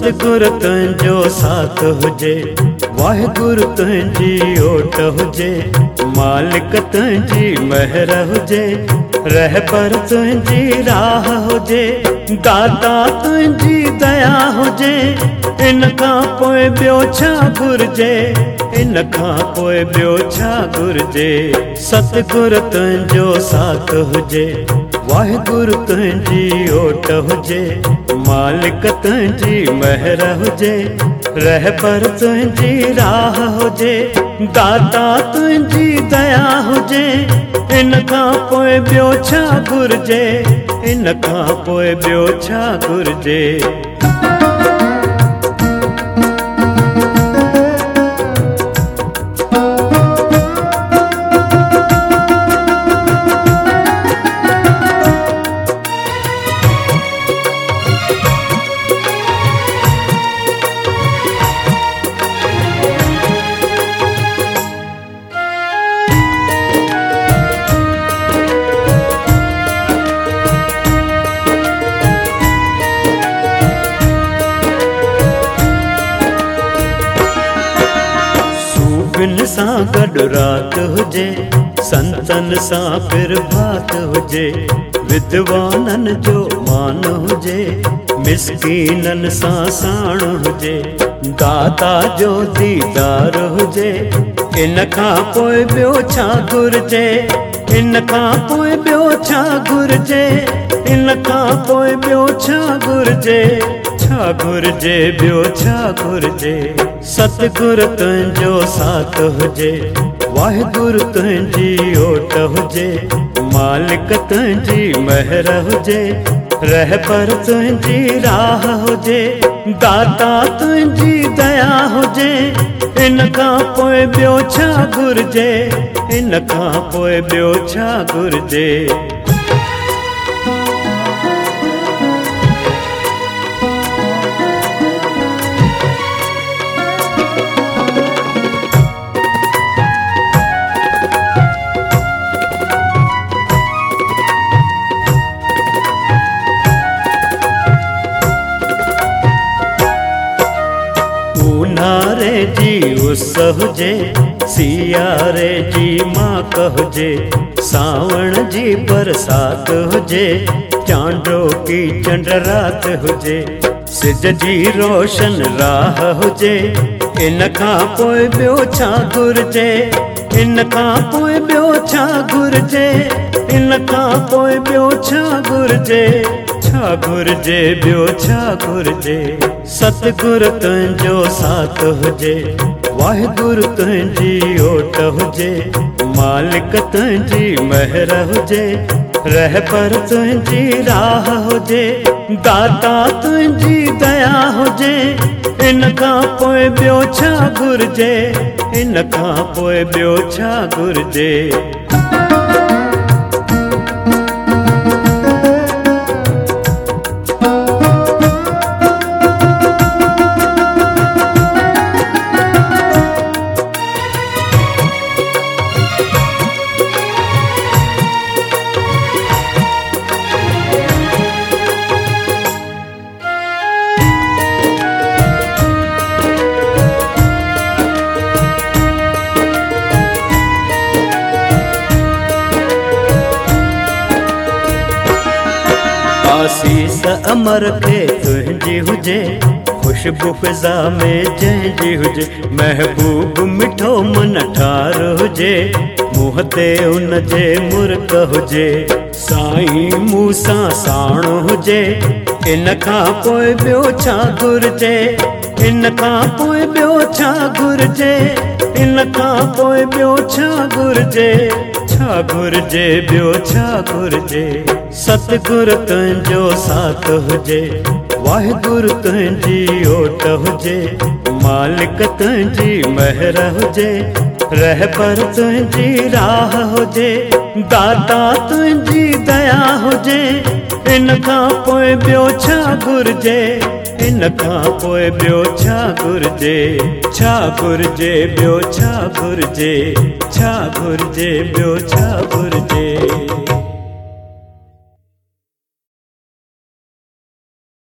सतगुर तुंहिंजो साथ हुजे, वाहिगुरु तुंहिंजी ओट हुजे, मालिक तुंहिंजी महर हुजे, रहबर तुंहिंजी राह हुजे, दाता तुंहिंजी दया हुजे, इन खां पोइ ॿियो छा घुरिजे, इन खां पोइ ॿियो छा घुरिजे। सतगुर तुंहिंजो साथ हुजे, वाहिगुरु तुंहिंजी ओट हुजे, मालिक तुंहिंजी महर हुजे, रहबर तुंहिंजी राह हुजे, दाता तुंहिंजी दया हुजे, इन खां पोइ ॿियो छा घुरिजे, इन खां पोइ ॿियो छा घुरिजे। बिन सां गॾु रात हुजे, संतन सां पिर भात हुजे, विद्वाननि जो मान हुजे, मिसकीननि सां साण हुजे, दाता जो दीदार हुजे, इन खां पोइ ॿियो छा घुरिजे, इन खां पोइ ॿियो छा घुरिजे, इन खां पोइ ॿियो छा घुरिजे, छा घुरिजे ॿियो छा घुरिजे। सतगुर तुंहिंजो साथ हुजे, वाहिगुरु तुंहिंजी ओट हुजे, मालिक तुंहिंजी महर हुजे, रहबर तुंहिंजी राह हुजे, दाता तुंहिंजी दया हुजे, इन खां पोइ ॿियो छा घुरिजे, इन खां पोइ ॿियो छा घुरिजे। ऊन्हारे जी उस हुजे, सियारे जी माक हुजे, सावण जी बरसात हुजे, चांडो की चंड रात हुजे, सिज जी रोशन राह हुजे, इन खां पोइ ॿियो छा घुरिजे, इन खां पोइ ॿियो छा घुरिजे, इन खां पोइ ॿियो छा घुरिजे, छा घुरिजे ॿियो छा घुरिजे। सतगुर तुंहिंजो साथ हुजे, वाहिगुरु तुंहिंजी ओट हुजे, मालिक तुंहिंजी महर हुजे, रहबर तुंहिंजी राह हुजे, दाता तुंहिंजी दया हुजे, इन खां पोइ ॿियो छा घुरिजे, इन खां पोइ ॿियो छा घुरिजे। आसीस अमर खे तुंहिंजी हुजे, खुशबू फिज़ा में जंहिंजी हुजे, महबूब मिठो मन ठार हुजे, मुंह ते उन जे मुर्क हुजे, साईं मूं सां साण हुजे, इन खां पोइ ॿियो छा घुरिजे, इन खां पोइ ॿियो छा घुरिजे, इन खां पोइ ॿियो छा घुरिजे, छा घुरिजे ॿियो छा घुरिजे। सतगुर तुंहिंजो साथ हुजे, वाहिगुरु तुंहिंजी ओट हुजे, मालिक तुंहिंजी महर हुजे, रहबर तुंहिंजी राह हुजे, दाता तुंहिंजी दया हुजे, इन खां पोइ ॿियो छा घुरिजे, इन खां पोइ ॿियो छा घुरिजे, छा घुरिजे ॿियो छा घुरिजे, छा घुरिजे ॿियो छा घुरिजे।